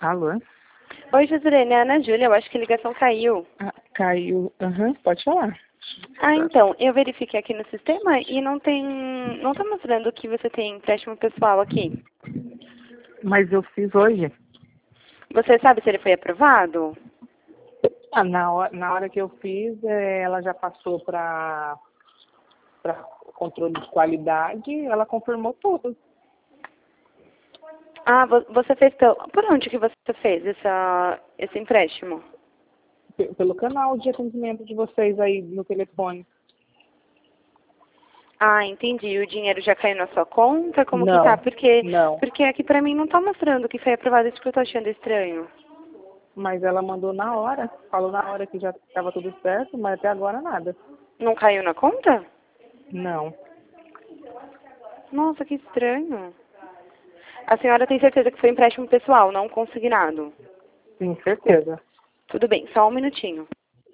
Alô? Oi, Josilene, é a Ana Júlia, eu acho que a ligação caiu. Ah, caiu. Aham, pode falar. Então, eu verifiquei aqui no sistema e não tá mostrando que você tem empréstimo pessoal aqui. Mas eu fiz hoje. Você sabe se ele foi aprovado? Ah, na hora que eu fiz, ela já passou para controle de qualidade, ela confirmou tudo. Ah, você fez por onde que você fez esse empréstimo? Pelo canal de atendimento de vocês aí no telefone. Ah, entendi. O dinheiro já caiu na sua conta? Como que tá? Não, Porque, não. porque aqui pra mim não tá mostrando que foi aprovado, isso que eu tô achando estranho. Mas ela mandou na hora, falou na hora que já estava tudo certo, mas até agora nada. Não caiu na conta? Não, Nossa, que estranho. A senhora tem certeza que foi empréstimo pessoal, não consignado? tenho certeza. Tudo bem, só um minutinho.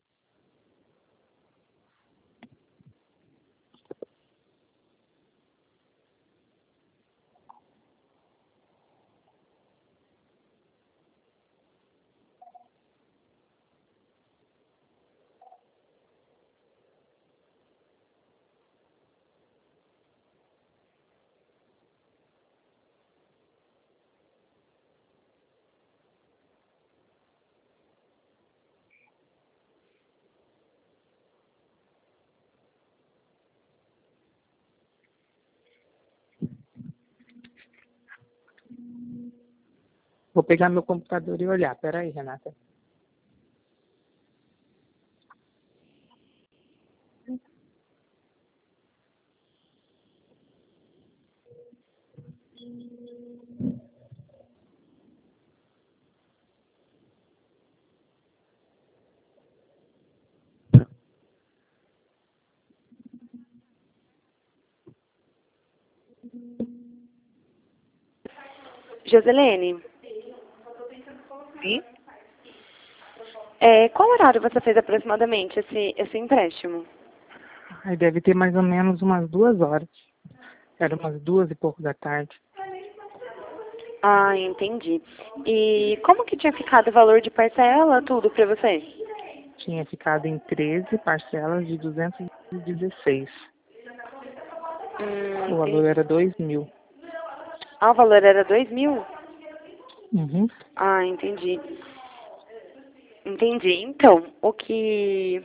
Vou pegar meu computador e olhar. Peraí, Renata. Joselene, Sim? qual horário você fez aproximadamente esse empréstimo? Aí deve ter mais ou menos umas 2 horas. Era umas 2 e pouco da tarde. Ah, entendi. E como que tinha ficado o valor de parcela, tudo pra você? Tinha ficado em 13 parcelas de 216. O valor Entendi. era 2.000. Ah, o valor era 2.000? Uhum. Ah, entendi. Entendi. Então, o que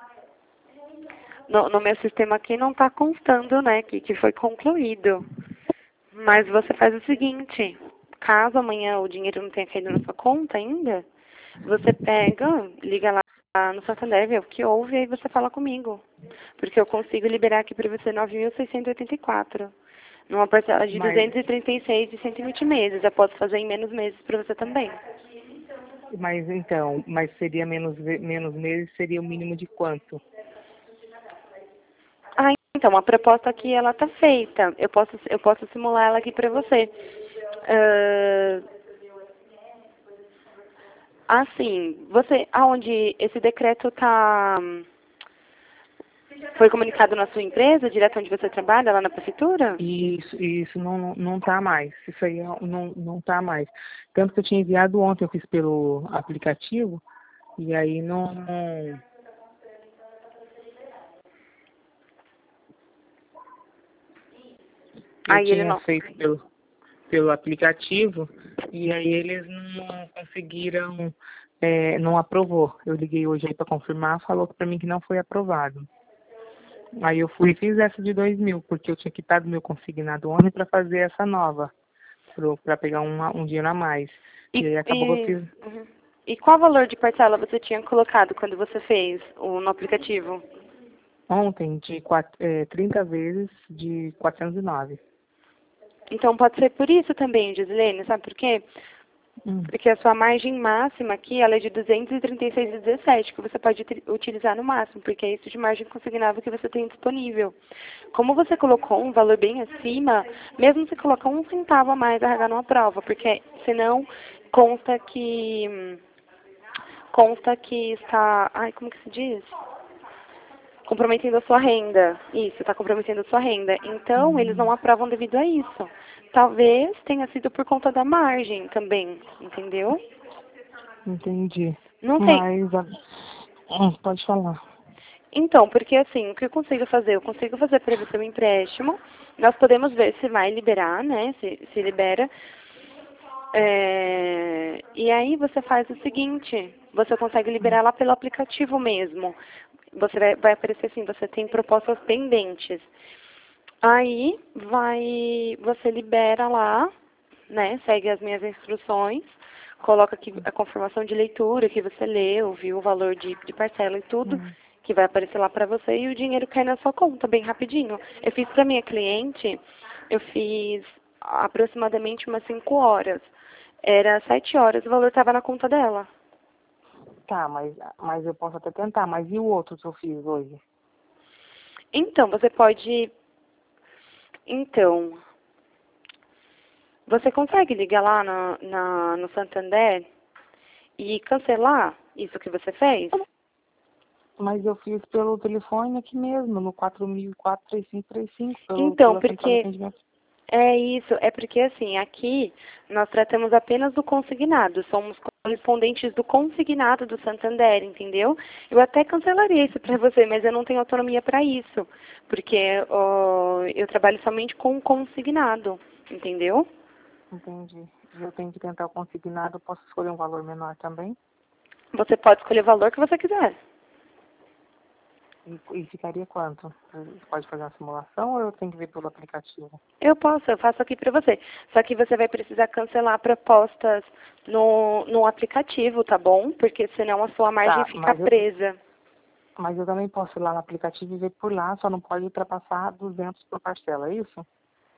no meu sistema aqui não está constando, né, que foi concluído. Mas você faz o seguinte, caso amanhã o dinheiro não tenha caído na sua conta ainda, você pega, liga lá no Santander, vê o que houve e aí você fala comigo. Porque eu consigo liberar aqui para você 9.684, numa parcela de Mas, 236 e 120 meses. Eu posso fazer em menos meses para você também. mas seria menos meses, seria o mínimo de quanto? Ah, então, a proposta aqui, ela tá feita. Eu posso simular ela aqui para você. Assim, aonde esse decreto foi comunicado na sua empresa, direto onde você trabalha, lá na prefeitura? Isso não tá mais. Isso aí não tá mais. Tanto que eu tinha enviado ontem, eu fiz pelo aplicativo, e aí eu Aí ele tinha não. feito pelo aplicativo, e aí eles não conseguiram, não aprovou. Eu liguei hoje aí para confirmar, falou para mim que não foi aprovado. Aí eu fui e fiz essa de 2.000, porque eu tinha quitado meu consignado ontem para fazer essa nova, para pegar um dinheiro a mais. E, E aí acabou que eu e, fiz uhum. E qual valor de parcela você tinha colocado quando você fez no aplicativo? ontem de 30 vezes de 409. Então pode ser por isso também, Gislene, sabe por quê? Hum. Porque a sua margem máxima aqui, ela é de 236,17, que você pode utilizar no máximo, porque é isso de margem consignável que você tem disponível. Como você colocou um valor bem acima, mesmo se colocar um centavo a mais, a RH não aprova, porque senão consta que está, ai, como que se diz? Comprometendo a sua renda. Isso, está comprometendo a sua renda. Então, eles não aprovam devido a isso. Talvez tenha sido por conta da margem também, entendeu? Entendi. Não tem. Mas, pode falar. Então, porque assim, o que eu consigo fazer? Eu consigo fazer para você um empréstimo. Nós podemos ver se vai liberar, né? Se libera. E aí você faz o seguinte, você consegue liberar lá pelo aplicativo mesmo. Vai aparecer assim, você tem propostas pendentes. Aí você libera lá, né? Segue as minhas instruções, coloca aqui a confirmação de leitura que você leu, viu o valor de parcela e tudo, que vai aparecer lá para você e o dinheiro cai na sua conta bem rapidinho. Eu fiz para minha cliente, eu fiz aproximadamente umas 5 horas. Era 7 horas, o valor estava na conta dela. Tá, mas eu posso até tentar. Mas e o outro que eu fiz hoje? Então, você pode... Então, você consegue ligar lá no Santander e cancelar isso que você fez? Mas eu fiz pelo telefone aqui mesmo, no 4004-3535, Então, pela central de porque... atendimento. É porque assim, aqui nós tratamos apenas do consignado, somos correspondentes do consignado do Santander, entendeu? Eu até cancelaria isso para você, mas eu não tenho autonomia para isso, porque eu trabalho somente com consignado, entendeu? Entendi. E eu tenho que tentar o consignado, eu posso escolher um valor menor também? Você pode escolher o valor que você quiser. E ficaria quanto? Você pode fazer uma simulação ou eu tenho que ver pelo aplicativo? Eu faço aqui para você. Só que você vai precisar cancelar propostas no aplicativo, tá bom? Porque senão a sua margem Tá, fica presa. mas eu também posso ir lá no aplicativo e ver por lá, só não pode ultrapassar 200 por parcela, é isso?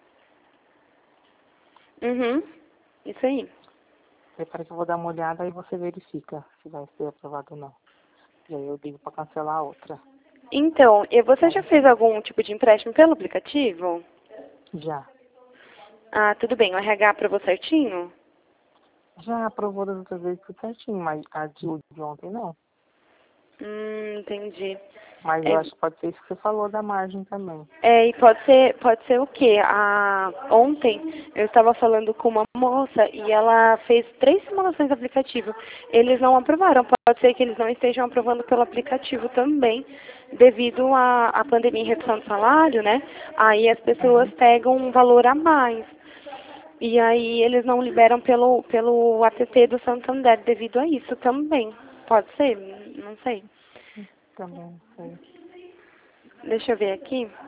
Uhum, isso aí. Prepara que eu vou dar uma olhada e você verifica se vai ser aprovado ou não. E aí eu digo para cancelar a outra. Então, e você já fez algum tipo de empréstimo pelo aplicativo? Já. Ah, tudo bem. O RH aprovou certinho? Já aprovou das outras vezes tudo certinho, mas a de ontem não. Entendi. Mas eu acho que pode ser isso que você falou da margem também. E pode ser o quê? Ontem eu estava falando com uma moça e ela fez 3 simulações do aplicativo. Eles não aprovaram. Pode ser que eles não estejam aprovando pelo aplicativo também, devido à pandemia e redução do salário, né? Aí as pessoas pegam um valor a mais. E aí eles não liberam pelo app do Santander devido a isso também. Pode ser? Não sei. Também, não sei. Deixa eu ver aqui.